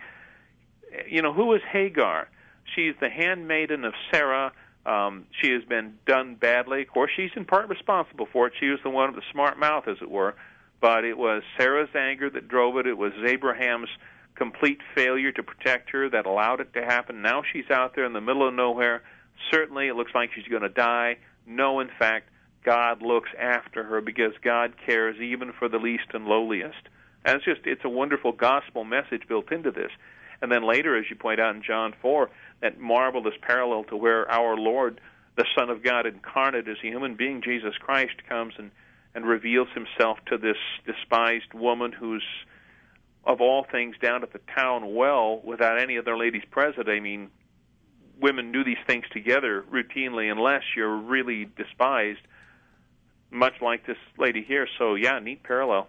You know, who is Hagar? She's the handmaiden of Sarah. Um, she has been done badly. Of course, she's in part responsible for it. She was the one with the smart mouth, as it were. But it was Sarah's anger that drove it. It was Abraham's complete failure to protect her that allowed it to happen. Now she's out there in the middle of nowhere. Certainly it looks like she's going to die. No, in fact, God looks after her, because God cares even for the least and lowliest. And it's just, it's a wonderful gospel message built into this. And then later, as you point out in John four, that marvelous parallel to where our Lord, the Son of God incarnate as a human being, Jesus Christ, comes and, and reveals himself to this despised woman who's, of all things, down at the town well without any other ladies present. I mean, women do these things together routinely unless you're really despised, much like this lady here. So, yeah, neat parallel.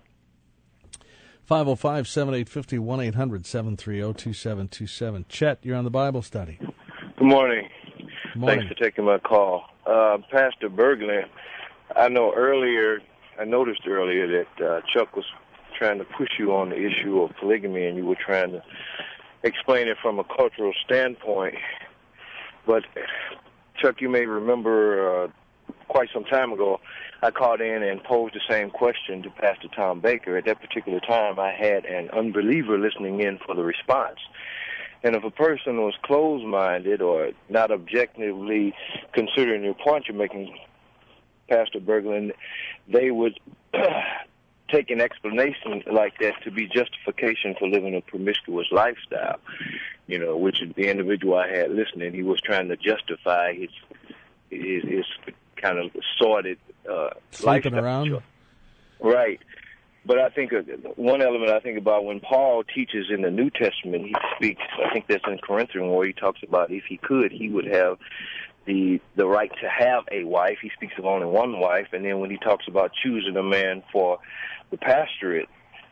five oh five, seven eight five oh, one eight hundred, seven three zero, two seven two seven. Chet, you're on the Bible study.
Good morning.
Good morning.
Thanks for taking my call. Uh, Pastor Berglund, I know earlier, I noticed earlier that uh, Chuck was trying to push you on the issue of polygamy, and you were trying to explain it from a cultural standpoint. But, Chuck, you may remember uh, quite some time ago, I called in and posed the same question to Pastor Tom Baker. At that particular time, I had an unbeliever listening in for the response. And if a person was closed-minded or not objectively considering the point you're making, Pastor Berglund, they would take an explanation like that to be justification for living a promiscuous lifestyle. You know, which the individual I had listening, he was trying to justify his his, his kind of sordid uh,
sleeping
lifestyle.
around.
Right. But I think uh, one element I think about when Paul teaches in the New Testament, he speaks, I think that's in Corinthians, where he talks about if he could, he would have the the right to have a wife. He speaks of only one wife. And then when he talks about choosing a man for the pastorate,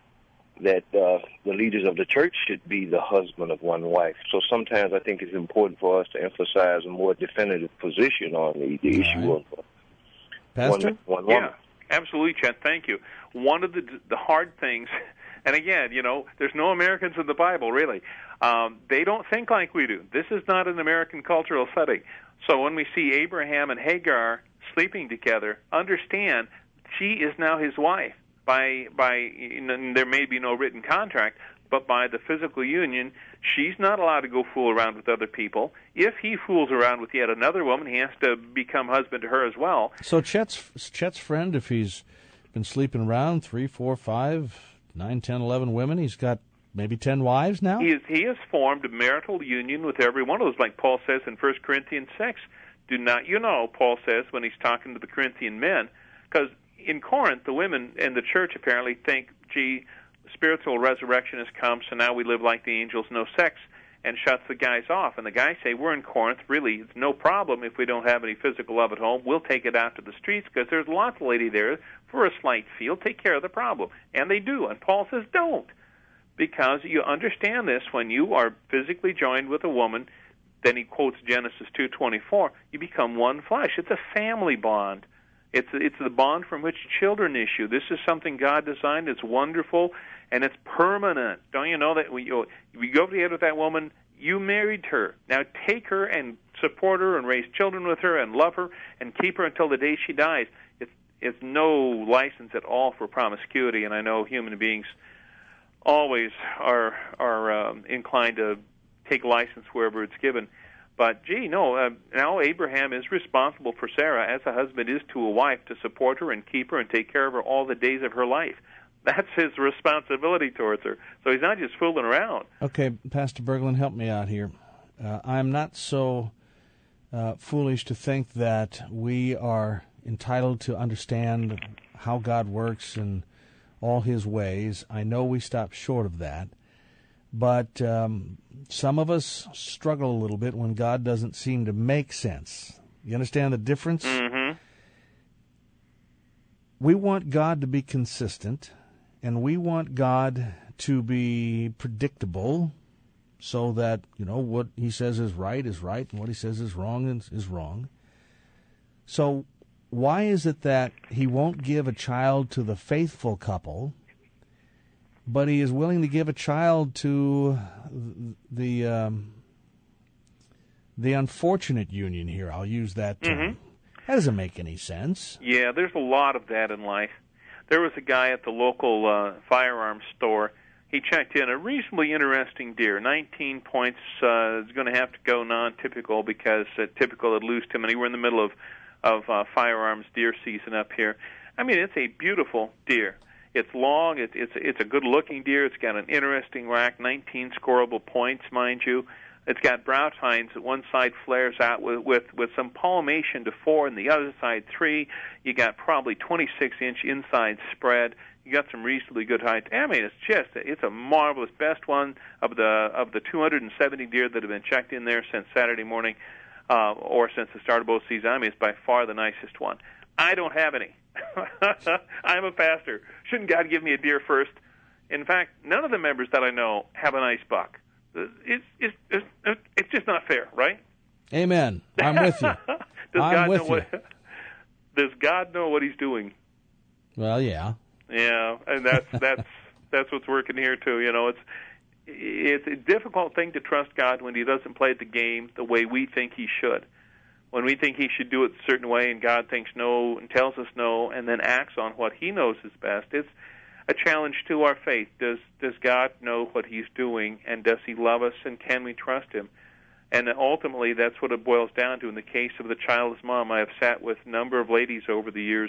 that uh, the leaders of the church should be the husband of one wife. So sometimes I think it's important for us to emphasize a more definitive position on the, the issue
right.
of
Pastor?
one, one
yeah.
woman.
Absolutely, Chet. Thank you. One of the the hard things, and again, you know, there's no Americans in the Bible, really. Um, they don't think like we do. This is not an American cultural setting. So when we see Abraham and Hagar sleeping together, understand she is now his wife. By by, you know, there may be no written contract, but by the physical union, she's not allowed to go fool around with other people. If he fools around with yet another woman, he has to become husband to her as well.
So Chet's Chet's friend, if he's been sleeping around three, four, five, nine, ten, eleven women, he's got maybe ten wives now?
He, is, he has formed a marital union with every one of those, like Paul says in First Corinthians six. Do not, you know, Paul says when he's talking to the Corinthian men, because in Corinth, the women in the church apparently think, gee, spiritual resurrection has come, so now we live like the angels, no sex, and shuts the guys off. And the guys say, we're in Corinth, really, it's no problem if we don't have any physical love at home. We'll take it out to the streets because there's lots of lady there for a slight fee. Take care of the problem. And they do. And Paul says, don't. Because you understand this, when you are physically joined with a woman, then he quotes Genesis two twenty-four, you become one flesh. It's a family bond. It's it's the bond from which children issue. This is something God designed. It's wonderful, and it's permanent. Don't you know that when you, you go together with that woman, you married her. Now take her and support her and raise children with her and love her and keep her until the day she dies. It's it's no license at all for promiscuity, and I know human beings always are are um, inclined to take license wherever it's given. But, gee, no, uh, now Abraham is responsible for Sarah as a husband is to a wife to support her and keep her and take care of her all the days of her life. That's his responsibility towards her. So he's not just fooling around.
Okay, Pastor Berglund, help me out here. Uh, I'm not so uh, foolish to think that we are entitled to understand how God works and all his ways. I know we stop short of that. But um, some of us struggle a little bit when God doesn't seem to make sense. You understand the difference?
Mm-hmm.
We want God to be consistent, and we want God to be predictable so that, you know, what he says is right is right and what he says is wrong is, is wrong. So why is it that he won't give a child to the faithful couple, but he is willing to give a child to the um, the unfortunate union here? I'll use that term.
Mm-hmm.
That doesn't make any sense.
Yeah, there's a lot of that in life. There was a guy at the local uh, firearms store. He checked in a reasonably interesting deer. nineteen points. Uh, is going to have to go non-typical because uh, typical had loosed him, and he were in the middle of, of uh, firearms deer season up here. I mean, it's a beautiful deer. It's long. It, it's it's a good-looking deer. It's got an interesting rack, nineteen scoreable points, mind you. It's got brow tines. One side flares out with, with, with some palmation to four, and the other side three. You got probably twenty-six inch inside spread. You got some reasonably good height. I mean, it's just it's a marvelous, best one of the of the two hundred seventy deer that have been checked in there since Saturday morning, uh, or since the start of bow season. I mean, it's by far the nicest one. I don't have any. I'm a pastor. Shouldn't God give me a deer first? In fact, none of the members that I know have a nice buck. It's it's it's, it's just not fair, right?
Amen. I'm with you.
does
I'm
God
with
know
you.
What, does God know what he's doing?
Well, yeah.
Yeah, and that's that's that's what's working here too. You know, it's it's a difficult thing to trust God when he doesn't play the game the way we think he should. When we think he should do it a certain way and God thinks no and tells us no and then acts on what he knows is best, it's a challenge to our faith. Does does God know what he's doing, and does he love us, and can we trust him? And ultimately, that's what it boils down to. In the case of the childless mom, I have sat with a number of ladies over the years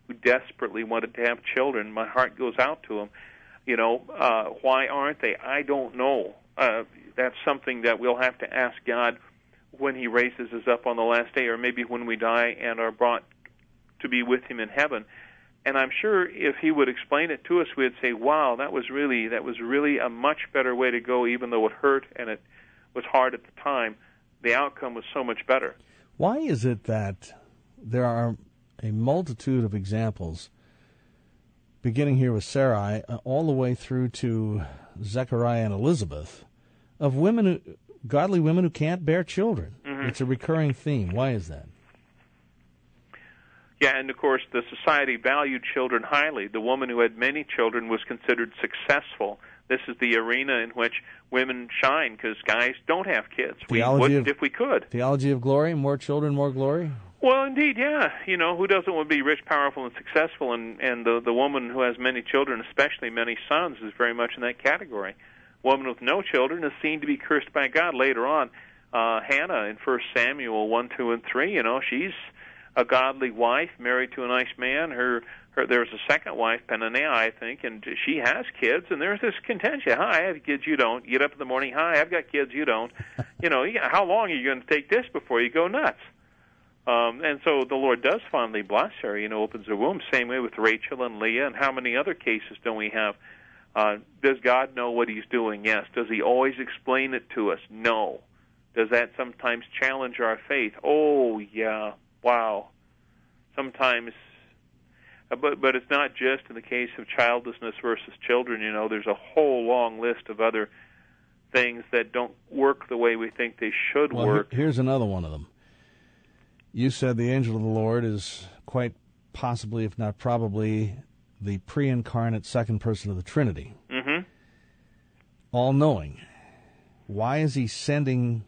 who desperately wanted to have children. My heart goes out to them. You know, uh, why aren't they? I don't know. Uh, that's something that we'll have to ask God when He raises us up on the last day, or maybe when we die and are brought to be with Him in heaven. And I'm sure if He would explain it to us, we'd say, "Wow, that was really that was really a much better way to go, even though it hurt and it was hard at the time. The outcome was so much better."
Why is it that there are a multitude of examples, beginning here with Sarai, uh, all the way through to Zechariah and Elizabeth, of women, who, godly women who can't bear children? Mm-hmm. It's a recurring theme. Why is that?
Yeah, and of course the society valued children highly. The woman who had many children was considered successful. This is the arena in which women shine, because guys don't have kids.
Theology
we wouldn't
of,
if we could.
Theology of glory, more children, more glory?
Well, indeed, yeah. You know, who doesn't want to be rich, powerful, and successful? And, and the, the woman who has many children, especially many sons, is very much in that category. Woman with no children is seen to be cursed by God later on. Uh, Hannah in First Samuel one, two, and three, you know, she's a godly wife, married to a nice man. Her, her there's a second wife, Peninnah, I think, and she has kids, and there's this contention. Hi, I have kids, you don't. You get up in the morning, hi, I've got kids, you don't. You know, how long are you going to take this before you go nuts? Um, and so the Lord does fondly bless her, you know, opens her womb. Same way with Rachel and Leah, and how many other cases don't we have? Uh, does God know what He's doing? Yes. Does He always explain it to us? No. Does that sometimes challenge our faith? Oh, yeah. Wow. Sometimes, uh, but but it's not just in the case of childlessness versus children. You know, there's a whole long list of other things that don't work the way we think they should
well,
work.
Here's another one of them. You said the angel of the Lord is quite possibly, if not probably, the pre-incarnate second person of the Trinity.
Mm-hmm.
All-knowing. Why is He sending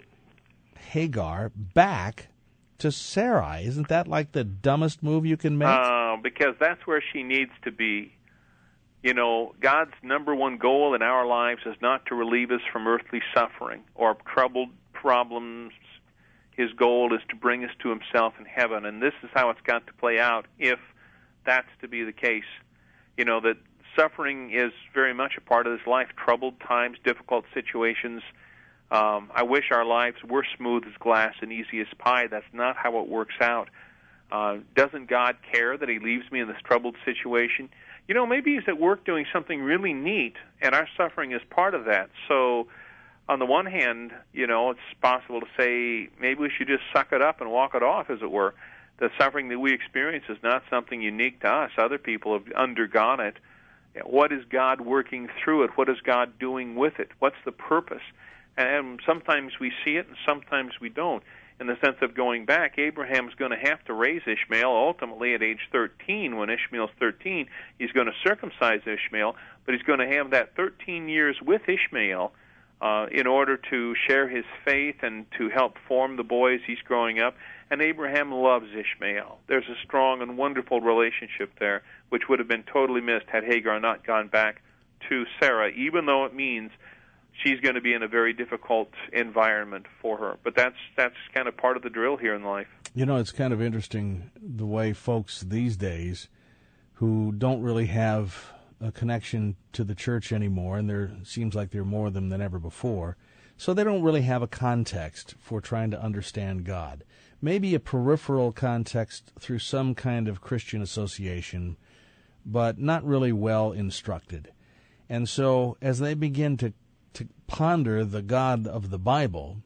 Hagar back to Sarai? Isn't that like the dumbest move you can make?
Uh, because that's where she needs to be. You know, God's number one goal in our lives is not to relieve us from earthly suffering or troubled problems. His goal is to bring us to Himself in heaven, and this is how it's got to play out if that's to be the case. You know, that suffering is very much a part of this life, troubled times, difficult situations. Um, I wish our lives were smooth as glass and easy as pie. That's not how it works out. Uh, doesn't God care that He leaves me in this troubled situation? You know, maybe He's at work doing something really neat, and our suffering is part of that. So, on the one hand, you know, it's possible to say maybe we should just suck it up and walk it off, as it were. The suffering that we experience is not something unique to us. Other people have undergone it. What is God working through it? What is God doing with it? What's the purpose? And sometimes we see it and sometimes we don't. In the sense of going back, Abraham's going to have to raise Ishmael. Ultimately, at age thirteen, when Ishmael's thirteen, he's going to circumcise Ishmael, but he's going to have that thirteen years with Ishmael uh, in order to share his faith and to help form the boy as he's growing up. And Abraham loves Ishmael. There's a strong and wonderful relationship there, which would have been totally missed had Hagar not gone back to Sarah, even though it means she's going to be in a very difficult environment for her. But that's that's kind of part of the drill here in life.
You know, it's kind of interesting the way folks these days who don't really have a connection to the church anymore, and there seems like there are more of them than ever before, so they don't really have a context for trying to understand God. Maybe a peripheral context through some kind of Christian association, but not really well instructed. And so as they begin to to ponder the God of the Bible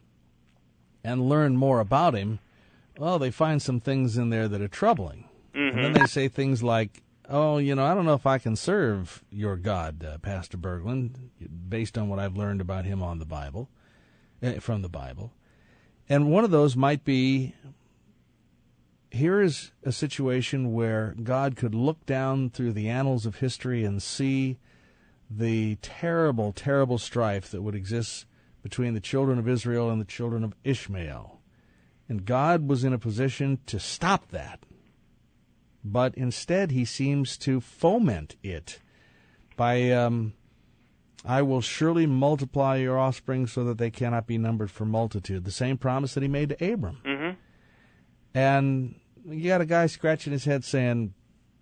and learn more about Him, well, they find some things in there that are troubling. Mm-hmm. And then they say things like, oh, you know, I don't know if I can serve your God, uh, Pastor Berglund, based on what I've learned about Him on the Bible, uh, from the Bible. And one of those might be, here is a situation where God could look down through the annals of history and see the terrible, terrible strife that would exist between the children of Israel and the children of Ishmael. And God was in a position to stop that. But instead, He seems to foment it by, um, I will surely multiply your offspring so that they cannot be numbered for multitude. The same promise that He made to Abram.
Mm-hmm.
And you got a guy scratching his head saying,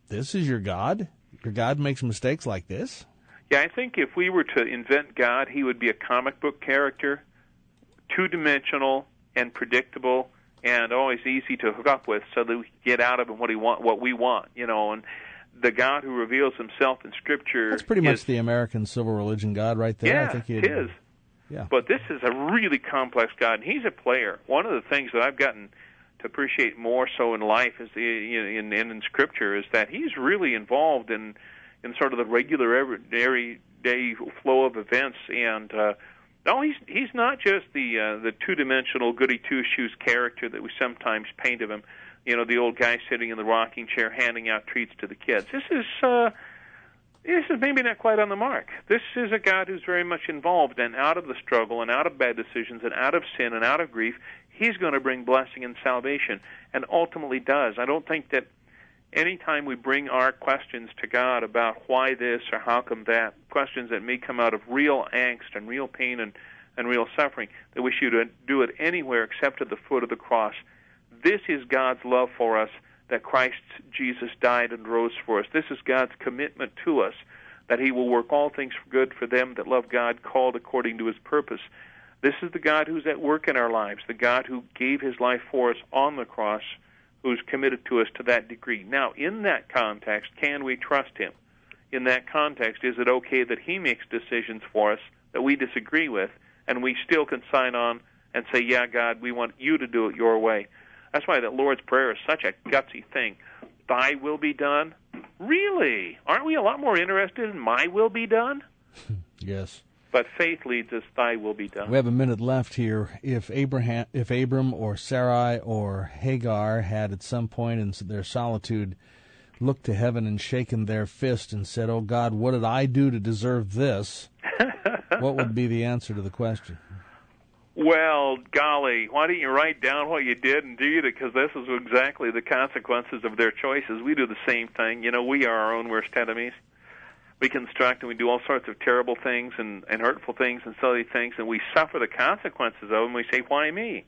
this is your God? Your God makes mistakes like this?
Yeah, I think if we were to invent God, he would be a comic book character, two-dimensional and predictable, and always easy to hook up with, so that we can get out of him what he want, what we want, you know. And the God who reveals himself in Scripture,
that's pretty much
is,
the American civil religion God right there.
Yeah,
I think
it is.
Yeah.
But this is a really complex God, and he's a player. One of the things that I've gotten to appreciate more so in life is the, in, in in Scripture is that he's really involved in in sort of the regular everyday flow of events. And uh, no, he's he's not just the uh, the two dimensional goody two shoes character that we sometimes paint of him. You know, the old guy sitting in the rocking chair handing out treats to the kids. This is uh, this is maybe not quite on the mark. This is a God who's very much involved, and out of the struggle and out of bad decisions and out of sin and out of grief, he's going to bring blessing and salvation, and ultimately does. I don't think that any time we bring our questions to God about why this or how come that, questions that may come out of real angst and real pain and, and real suffering, that we should do it anywhere except at the foot of the cross. This is God's love for us, that Christ Jesus died and rose for us. This is God's commitment to us, that he will work all things for good for them that love God, called according to his purpose. This is the God who's at work in our lives, the God who gave his life for us on the cross, who's committed to us to that degree. Now, in that context, can we trust him? In that context, is it okay that he makes decisions for us that we disagree with, and we still can sign on and say, yeah, God, we want you to do it your way? That's why the Lord's Prayer is such a gutsy thing. Thy will be done? Really? Aren't we a lot more interested in my will be done?
Yes.
But faith leads us, thy will be done.
We have a minute left here. If Abraham, if Abram or Sarai or Hagar had at some point in their solitude looked to heaven and shaken their fist and said, oh God, what did I do to deserve this? What would be the answer to the question?
Well, golly, why didn't you write down what you did and do it? Because this is exactly the consequences of their choices. We do the same thing. You know, we are our own worst enemies. We construct and we do all sorts of terrible things and, and hurtful things and silly things, and we suffer the consequences of them. We say, why me?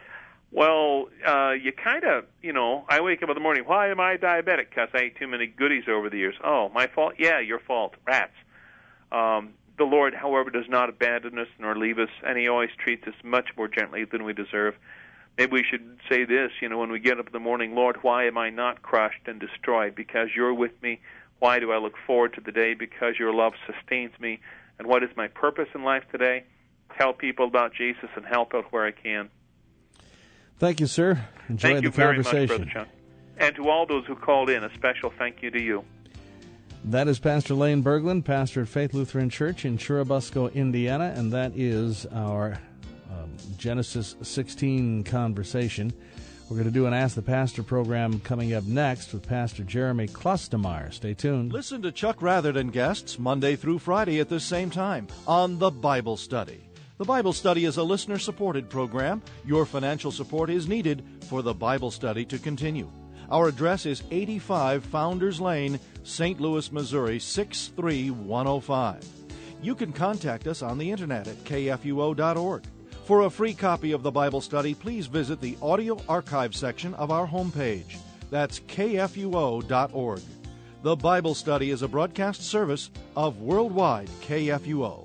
Well, uh, you kind of, you know, I wake up in the morning, why am I diabetic? Because I ate too many goodies over the years. Oh, my fault? Yeah, your fault. Rats. Um, the Lord, however, does not abandon us nor leave us, and he always treats us much more gently than we deserve. Maybe we should say this, you know, when we get up in the morning, Lord, why am I not crushed and destroyed? Because you're with me. Why do I look forward to the day? Because your love sustains me. And what is my purpose in life today? Tell people about Jesus and help out where I can.
Thank you, sir. Enjoyed
thank you
the
very
conversation.
much, Brother Chuck. And to all those who called in, a special thank you to you.
That is Pastor Lane Berglund, pastor at Faith Lutheran Church in Churubusco, Indiana, and that is our um, Genesis sixteen conversation. We're going to do an Ask the Pastor program coming up next with Pastor Jeremy Klustemeyer. Stay tuned.
Listen to Chuck Rather and guests Monday through Friday at this same time on The Bible Study. The Bible Study is a listener-supported program. Your financial support is needed for The Bible Study to continue. Our address is eighty-five Founders Lane, Saint Louis, Missouri, six three one oh five. You can contact us on the internet at k f u o dot org. For a free copy of the Bible Study, please visit the audio archive section of our homepage. That's k f u o dot org. The Bible Study is a broadcast service of Worldwide K F U O.